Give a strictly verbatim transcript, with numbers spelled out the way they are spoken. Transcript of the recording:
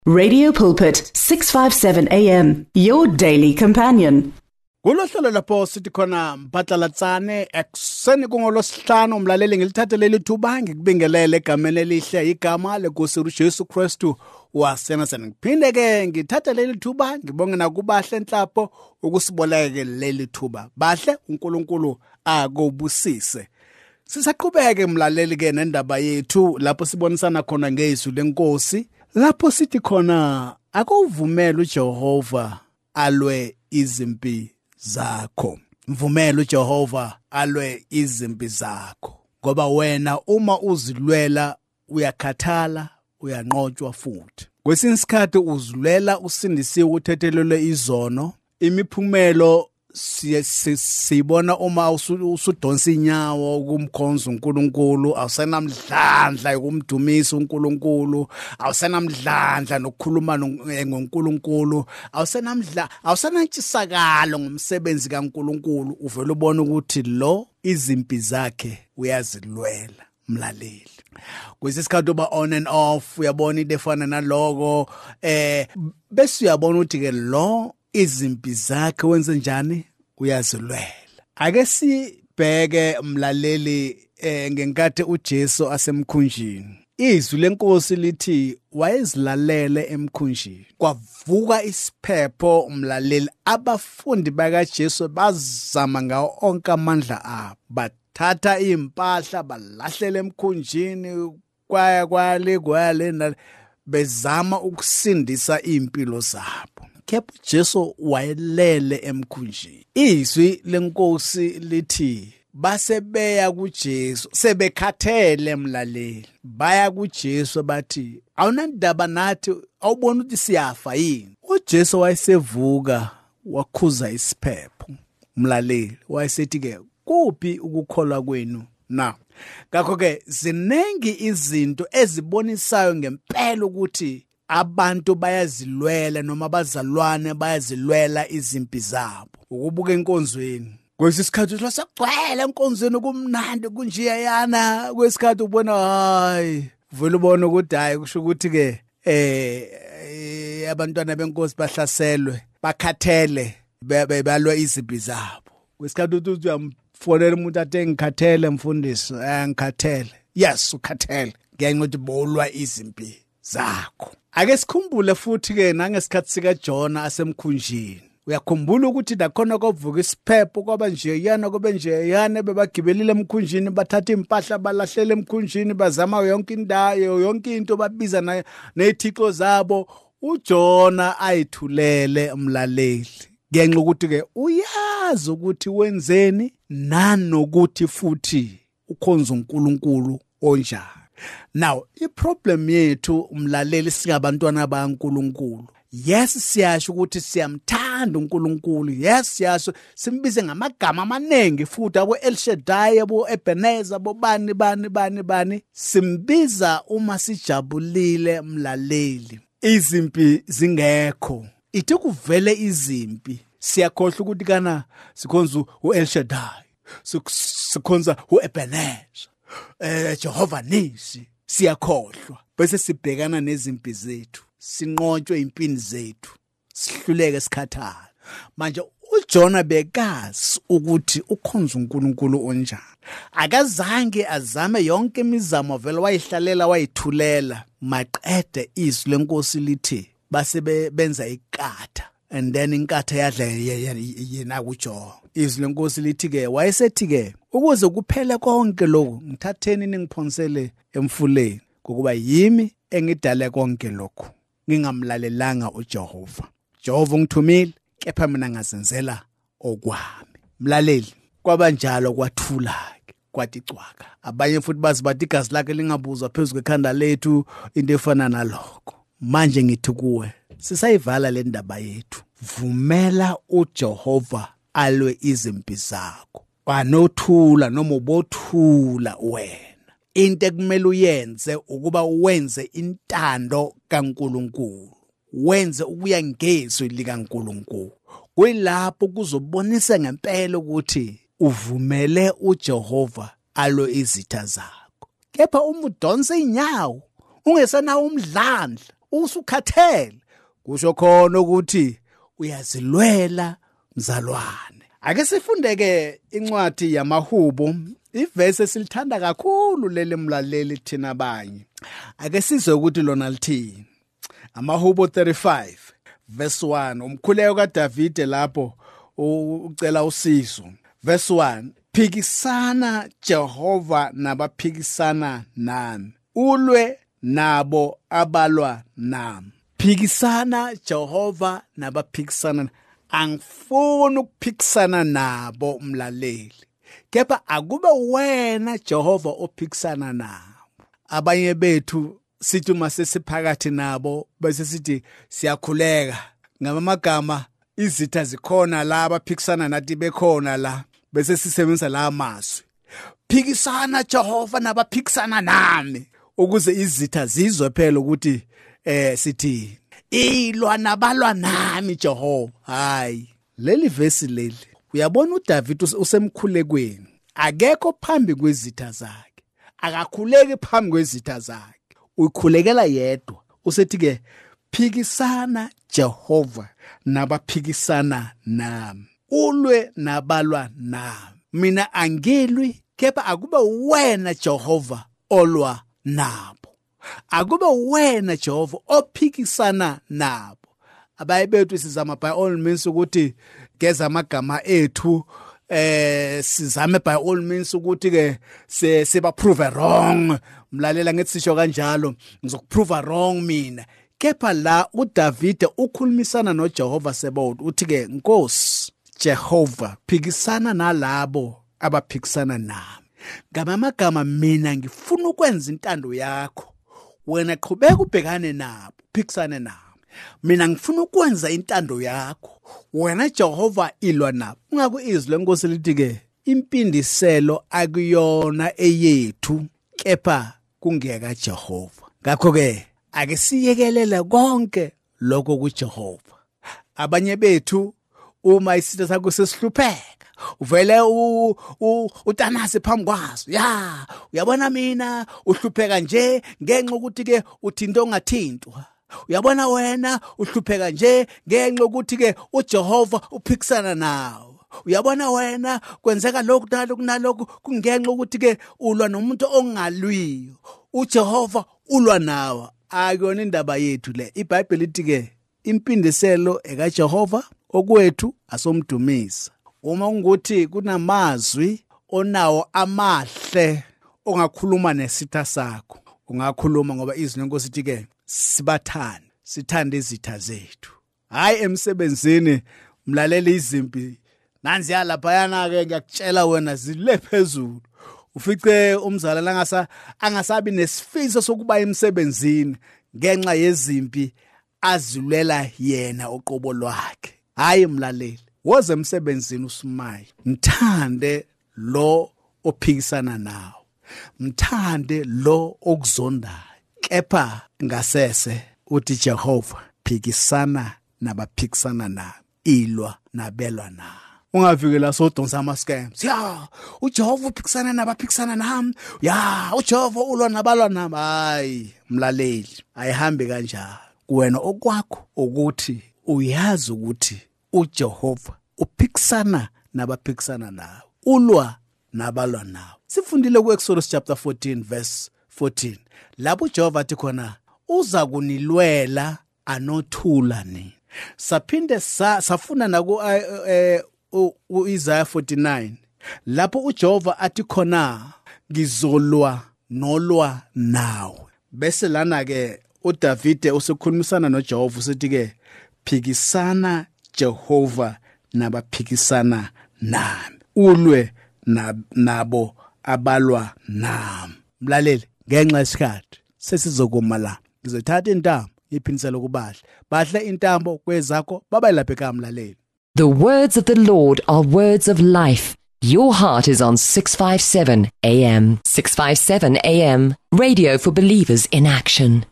Radio Pulpit, six fifty-seven A M, your daily companion. Kulohlelo lapho sithi khona mphatlalatsane ekseni kungolosihlanu umlaleli ngilithathe leli thuba ngikubingelele egameni elihle igama leNkosi uJesu Kristu waseNazaretha. Ngiphinde ke ngithathe leli thuba ngibonge nakubahle enhlapho ukusiboleke leli thuba. Bahle uNkulunkulu akubusise. Sisaqhubeke mlaleli ke nendaba yethu lapho sibonisana khona ngezwi leNkosi. Lapho sithi khona akuvumela uJehova alwe izimpi zakho. Mvumela uJehova alwe izimpi zakho. Ngoba wena uma uzilwela uyakhathala, uyanqotshwa futhi. Kwesinye isikhathi uzilwela usindisiwe uthethelele izono. Imiphumelo siyibona uma usudonsa inyawo kumkhonza uNkulunkulu, awusenamdlandla ukumdumisa uNkulunkulu, awusenamdlandla nokukhuluma ngoNkulunkulu, awusenamdla awusenantshisakalo ngomsebenzi kaNkulunkulu. Uvela ubona ukuthi lo izimpi zakhe uyazilwela mlaleli. Kwesikhathi uba on and off uyabona into efana naloko eh bese uyabona ukuthi ke lo izimpi zakhe wenze njani uyazilwela. Ake sibheke mlaleli eh, ngenkathi uJesu asemkhunjini. Izwi leNkosi lithi wayezilalele emkhunjini. Kwavuka isiphepho mlaleli. Abafundi bakaJesu bazama ngawo onke amandla abo. Bathatha impahla balahlela emkhunjini kwaya kwale kwale bezama ukusindisa impilo zabo. Kepha Jesu wayelele emkhunjini. Izwi leNkosi lithi basebeya kuJesu sebekhathele mlaleli. Baya kuJesu bathi awunandaba nathi, awubona ukuthi siyafa yini? uJesu wayesevuka wakhuza isiphepho mlaleli. Wayesethi ke kuphi ukukholwa kwenu na? Ngakho ke zinengi izinto ezibonisayo ngempela ukuthi abantu bayazilwela noma abazalwane bayazilwela izimpi zabo. Ukubuka enkonzweni. Kwesikhathi lasagcwele enkonzweni kumnandi kunjiya yana. Kwesikhathi ubona hayi vele ubona ukuthi hayi kusho ukuthi ke eh abantwana benkosi bahlaselwe, bakhathele, balwa izimpi zabo. Kwesikhathi uthi uyamfonela umuntu athi ngikhathele mfundisi, eh ngikhathele. Yes ukhathele. Ngenxa ukuthi bolwa izimpi zakho. Ake sikhumbule futhi ke nangesikhathi sika Jona asemkhunjini. Uyakhumbula ukuthi nakhona kwavuka isiphepho kwaba nje yana kube nje yana bebagibelile emkhunjini, bathatha impahla balahlela emkhunjini, bazama yonke indawo yonke into babiza na nezithixo zabo. uJona ayithulele umlaleli ngenxa ukuthi ke uyazi ukuthi wenzeni nanokuthi futhi ukhonza uNkulunkulu onjani. Now, iproblem yethu umlaleli singabantwana baNkulunkulu. Yes siyasho ukuthi siyamthanda uNkulunkulu. Yes siyasho simbize ngamagama amanengi futhi abo El Shaddai, abo Ebenezer, abo bani bani bani bani. Simbiza uma sijabulile mlaleli. Izimpi zingekho. Ithi kuvele izimpi siyakhohlwa ukuthi kana sikhonza uEl Shaddai, sikhonza uEbenezer, eh Jehova Nisi, siyakhohlwa bese sibhekana nezimpi zethu, sinqotshwe impini zethu, sihluleke sikhathala. Manje uJona bekazi ukuthi ukhonza uNkulunkulu onjani. Akazange azame yonke imizamo vele wayihlalela wayithulela. Maqede izwi leNkosi lithi base benza ikatha, and then inkatha yadla yena kuJona. Izwi leNkosi lithi ke wayesethi ke ukuze kuphele konke lokho ngithatheni ningiphonsele emfuleni, ngokuba yimi engidale konke lokho, ngingamlalelanga uJehova. Jehova ngithumile kepha mina ngazenzela okwami. Mlaleli, kwabanjalo kwathula ke kwathi cwaka. Abanye futhi bazi bathi igazi lakhe lingabuzwa phezulu kwekhanda lethu, into efana nalokho. Manje ngithi kuwe sisayivala le ndaba yethu. Vumela uJehova alwe izimpi zakho. Wanothula noma ubothula wena. Into ekumele uyenze ukuba wenze intando kaNkulunkulu. Wenze ukuya ngezwi likaNkulunkulu. Kuyilapho kuzobonisa ngempela ukuthi uvumele uJehova alwe izitha zakho. Kepha uma udonsa inyawo ungesana umdlandla, usukhathele kusho khona ukuthi uyazilwela mzalwane. Ake sifundeke incwadi yamaHubo, ivesi esilithanda kakhulu leli mlaleli thina abanye. Ake sizwe ukuthi lona lithini. AmaHubo thirty-five verse one, umkhuleko kaDavide lapho ucela usizo. Verse one, phikisana Jehova nabaphikisana nami, ulwe nabo abalwa nami. Phikisana Jehova nabaphikisana. Angifuni ukuphikisana nabo mlaleli, kepha akube wena Jehova ophikisana nabo. Abanye bethu sithi uma sesiphakathi nabo bese sithi siyakhuleka ngamagama izitha zikhona la abaphikisana nathi bekhona la, bese sisebenza la mazwi. Phikisana Jehova nabaphikisana nami, ukuze izitha zizwe phela ukuthi eh sithi ilwa nabalwa nami Jehova. Hayi, leli verse leli uyabona uDavid usemkhulekweni, akekho phambi kwezitha zakhe, akakhuleki phambi kwezitha zakhe, ukhulekela yedwa. Usethi ke phikisana Jehova nabaphikisana nami, ulwe nabalwa nami. Mina angilwi, kepha akube wena Jehova olwa nabo, akube wena Jehova ophikisana nabo. Abaye bethu sizama by all means ukuthi geza amagama ethu, eh sizame by all means ukuthi ke siba prove wrong. Mlalela ngithi sisho kanjalo, ngizokuprove wrong mina. Kepha la uDavide ukhulumisana noJehova Sebawuthi, uthi ke Nkosi Jehova, phikisana nalabo abaphikisana nami. Ngamagama mina ngifuna ukwenza intando yakho, wena qhubeka ubhekane nabo, phikisane nabo. Mina ngifuna ukwenza intando yakho, wena Jehova ilwa nabo. Ungaku izwi lenkosi lithi ke impindiselo akuyona eyethu, kepha kungeka Jehova. Ngakho ke ake siyekelele konke lokho kuJehova. Abanye bethu uma isitha sakho sesihlupheka, uvele u utanase phambi kwaso, ya uyabona mina uhlupheka nje ngenxa ukuthi ke uthinto ongathintwa. Uyabona wena uhlupheka nje ngenxa ukuthi ke uJehova uphikisana nawe. Uyabona wena kwenzeka lokhu nalokhu nalokhu kungenxa ukuthi ke ulwa nomuntu ongalwiyo, uJehova ulwa nawe. Akuyona indaba yethu le. iBhayibheli lithi ke impindiselo ekaJehova, okwethu asomdumisa. Uma ukuthi kunamazwi onawo amahle ongakhuluma nesitha sakho, ungakhuluma ngoba izwi lenkosi lithi ke sibathande, sithande izitha zethu. Hayi emsebenzini mlaleli izimpi nanzi yalapha yana ke ngiyakutshela wena zile phezulu. Ufice umzalana angasa angasabi nesifiso sokuba emsebenzini ngenxa yezimpi azilela yena oqobo lwakhe. Hayi mlaleli, woze emsebenzini usimaye, mthande lo ophikisana nawo, mthande lo okuzondayo. Kepha ngasese uthi Jehova phikisana nabaphikisana nami, ilwa nabelwa nami. Ungavikela sodonsa ama-scams. Ya, uJehova uphikisana nabaphikisana nami. Ya, uJehova ulwa nabalwa nami. Hayi mlaleli, ayihambi kanjalo. Kuwena okwakho ukuthi uyazi ukuthi uJehova uphikisana nabaphikisana nawe, ulwa nabalwa nawe. Sifundile ku-Exodus chapter fourteen verse fourteen. Lapho uJehova athi khona uza kunilwela anothula nini. Saphinde sa, safuna naku uh, uh, Isaiah forty-nine. Lapho uJehova athi khona ngizolwa nolwa nawe. Bese lana ke uDavide usekhulumisana noJehova usithi ke phikisana Jehova nabaphikisana nami, ulwe nabo abalwa nami. Mlaleli, ngenxa yesikhathi sesizokuma la, ngizothatha intambo iphindisela kubahle bahle intambo kwezakho babayilapha ekamlaleli. The words of the Lord are words of life. Your heart is on six fifty-seven A M. six fifty-seven A M, radio for believers in action.